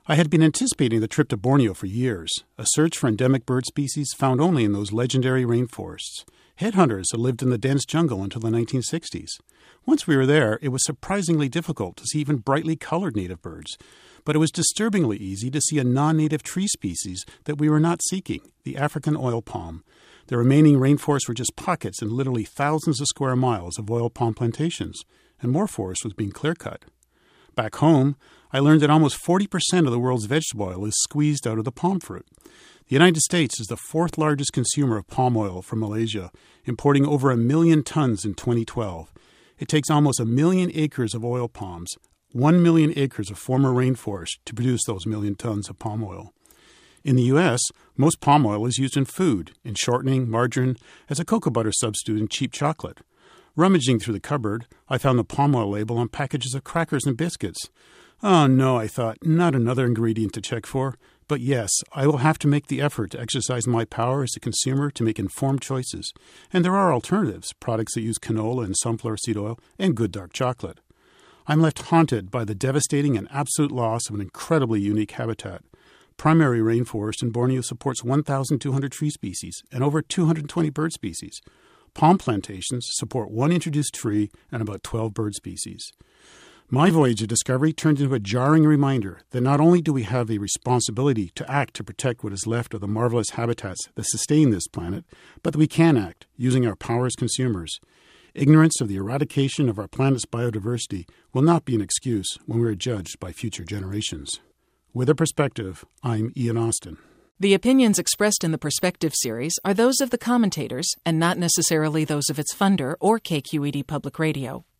I had been anticipating the trip to Borneo for years, a search for endemic bird species found only in those legendary rainforests. Headhunters had lived in the dense jungle until the 1960s. Once we were there, it was surprisingly difficult to see even brightly colored native birds. But it was disturbingly easy to see a non-native tree species that we were not seeking, the African oil palm. The remaining rainforests were just pockets and literally thousands of square miles of oil palm plantations, and more forest was being clear-cut. Back home, I learned that almost 40% of the world's vegetable oil is squeezed out of the palm fruit. The United States is the fourth largest consumer of palm oil from Malaysia, importing over 1 million tons in 2012. It takes almost 1 million acres of oil palms, 1 million acres of former rainforest to produce those 1 million tons of palm oil. In the U.S., most palm oil is used in food, in shortening, margarine, as a cocoa butter substitute in cheap chocolate. Rummaging through the cupboard, I found the palm oil label on packages of crackers and biscuits. Oh no, I thought, not another ingredient to check for. But yes, I will have to make the effort to exercise my power as a consumer to make informed choices. And there are alternatives, products that use canola and sunflower seed oil, and good dark chocolate. I'm left haunted by the devastating and absolute loss of an incredibly unique habitat. Primary rainforest in Borneo supports 1,200 tree species and over 220 bird species. Palm plantations support 1 introduced tree and about 12 bird species. My voyage of discovery turned into a jarring reminder that not only do we have a responsibility to act to protect what is left of the marvelous habitats that sustain this planet, but that we can act using our power as consumers. Ignorance of the eradication of our planet's biodiversity will not be an excuse when we are judged by future generations. With a Perspective, I'm Ian Austin. The opinions expressed in the Perspective series are those of the commentators and not necessarily those of its funder or KQED Public Radio.